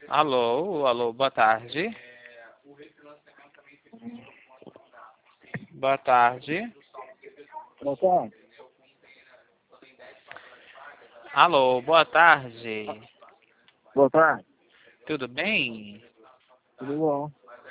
Alô, alô, boa tarde. Boa tarde. Boa tarde. Alô, boa tarde. Boa tarde. Tudo bem? Tudo bom?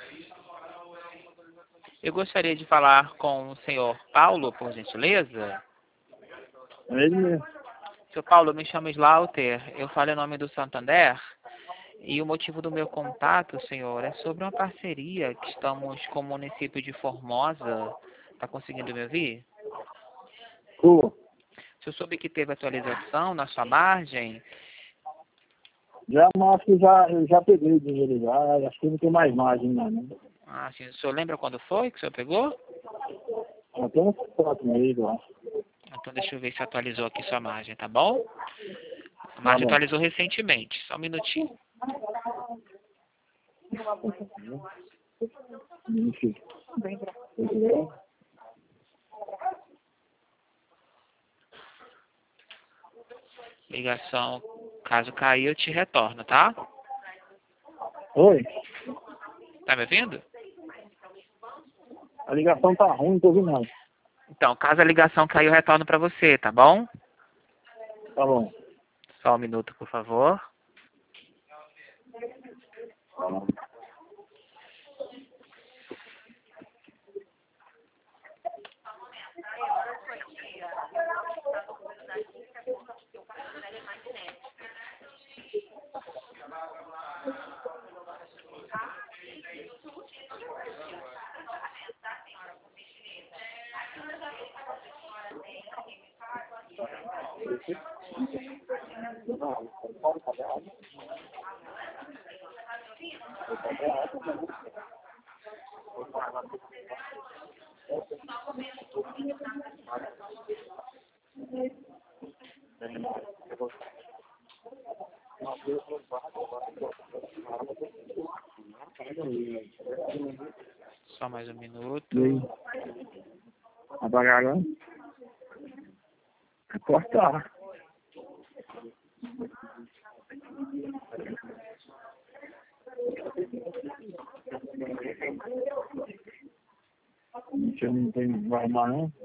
Eu gostaria de falar com o senhor Paulo, por gentileza. É ele mesmo. Senhor Paulo, eu me chamo Slaughter, eu falo em nome do Santander. E o motivo do meu contato, senhor, é sobre uma parceria que estamos com o município de Formosa. Está conseguindo me ouvir? Pô, Se eu soube que teve atualização na sua margem, já, mas acho que eu já peguei o dinheiro já, acho que não tem mais margem ainda, né? assim, o senhor lembra quando foi que o senhor pegou? Já tem uns 4 meses, eu acho. Então deixa eu ver se atualizou aqui sua margem, tá bom? A Tá margem bom. atualizou recentemente, só um minutinho. Enfim. Ligação, caso cair, eu te retorno, tá? Oi? Tá me ouvindo? A ligação tá ruim, não tô ouvindo nada. Então, caso a ligação cair, eu retorno pra você, tá bom? Tá bom. Só um minuto, por favor. Só mais um E aí? minuto. Apagaram? É cortar. Não tem mais, não.